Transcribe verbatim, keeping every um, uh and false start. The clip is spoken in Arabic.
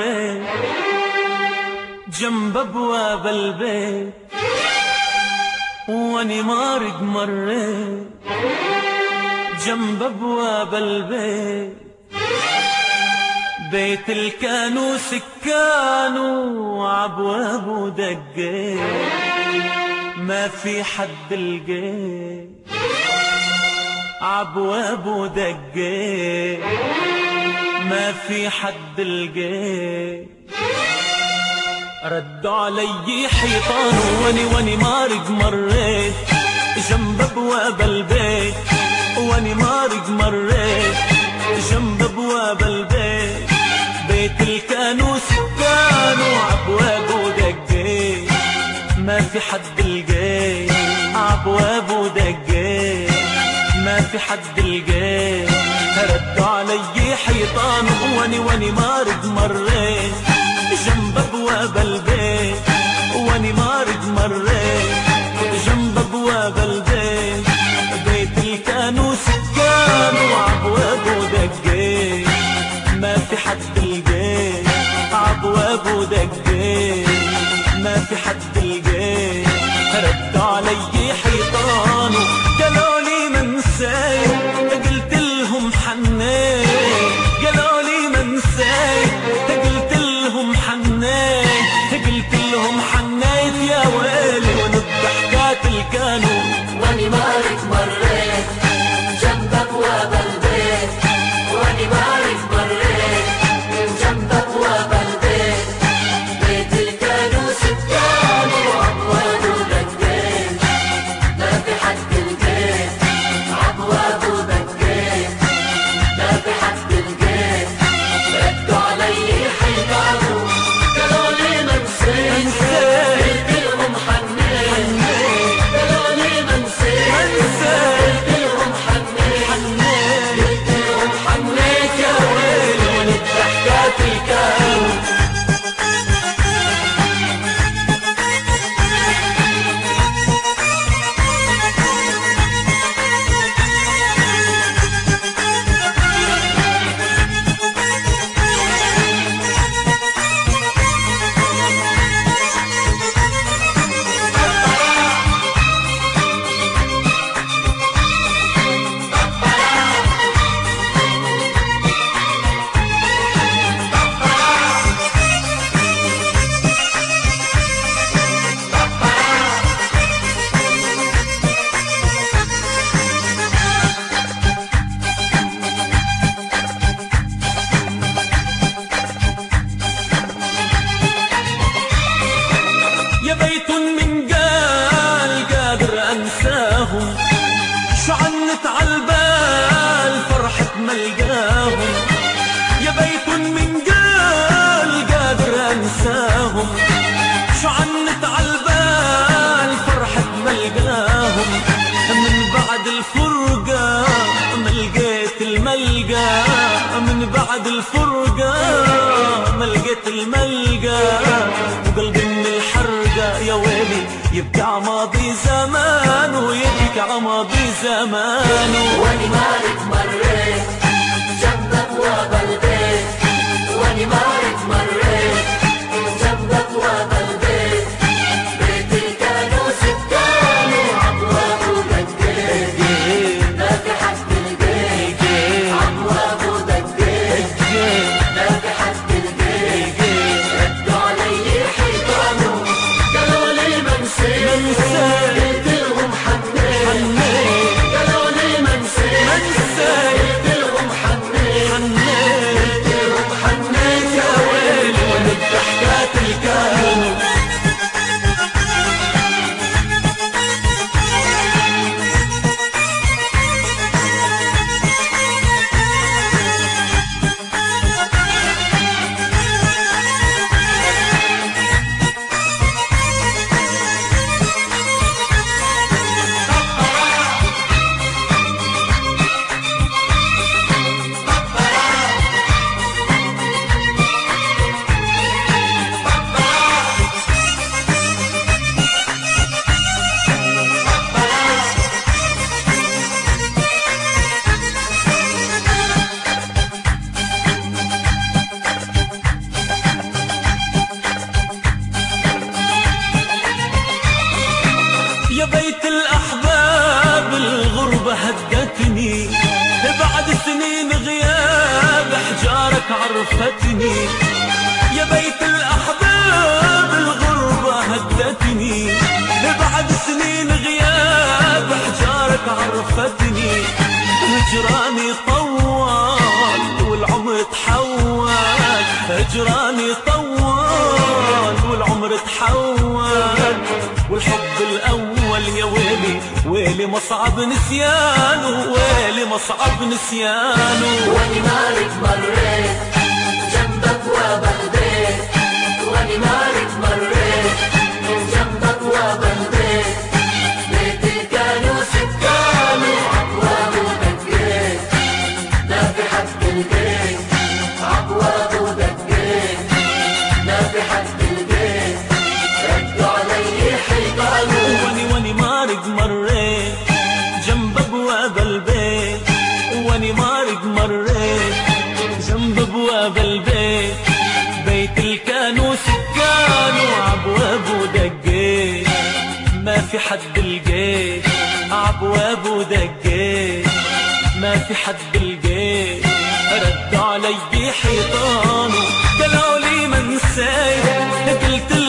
مريت جنب ابواب البيت واني مارق مريت جنب ابواب البيت، بيت الكانو سكانو عبوابه دقيت ما في حد لقيت، عبوابه دقيت ما في حد لقيت. ردوا علي حيطان واني واني مارق مريت جنب ابواب البيت، واني مارق مريت جنب ابواب البيت، بيت الكانو سكانو عبوابه دقيت ما في حد لقيت، عبوابه دقيت ما في حد لقيت. ردوا علي حيطان واني واني مارق مريت جنب ابواب البيت، واني مارق مريت جنب ابواب البيت، بيت الكانو سكانو عبوابه دقيت ما في حد لقيت، عبوابه دقيت ما في حد لقيت. ردوا علي حيطان قالوا لي منساي، قلت لهم حنيت، قالوا لي منساي قلت لهم حنيت، قلت لهم حنيت يا ويلي وانا الضحكات الكانو واني مارق مريت جنب ابواب البيت، واني مارق مريت جنب ابواب البيت، بيت الكانو سكانو عبوابه دقيت ما في حد لقيت، عبوابه دقيت ما في حد لقيت. ردوا علي حيطانو قالوا لي منسيت، قلت لهم حنيت، قالوا لي منسيت قلت لهم حنيت، قلت لهم حنيت يا ويلي وانا الضحكات الكانو. يا بيت من قال قادر انساهم، شو عنت عالبال فرحة ملقاهم. يا بيت من قال قادر انساهم، شو عنت عالبال فرحة ملقاهم. من بعد الفرقة ما لقيت الملقى، من بعد الفرقة ما لقيت الملقى، وقلبي من الحرقة يا ويلي يبكي ماضي زمان ويبكي ماضي زمان. واني مارق مريت جنب ابواب البيت، واني مارق مريت جنب ابواب البيت، بيت الكانو سكانو عبوابه دقيت ما في حد لقيت، عبوابه دقيت ما في حد لقيت. ردوا علي حيطانو قالوا لي منسيت، قلت لهم حنيت، قالوا لي منسيت قلت لهم عرفتني، يا بيت الأحباب الغربة هدتني، بعد سنين غياب حجارك عرفتني، هجراني طوال والعمر تحول، هجراني طوال والعمر تحول، والحب الأول يا ويلي ويلي مصعب نسيانه، ويلي مصعب نسيانه. واني مالك مريت جنبك وبلديت، واني مالك مريت جنبك وبلديت، بيتي كانوا سكانه عبواب ودقيت، لا في حد البيت عبواب ودقيت، لا في حد البيت ردوا علي حيطانه. واني واني مارق مريت جنب ابواب البيت، واني مارق مريت جنب ابواب البيت، بيت الكانوا سكانه عبواب ودقيت، ما في حد لقيت عبواب ودقيت، ما في حد لقيت رد علي حيطانه، قالوا لي ما نسيت، قلت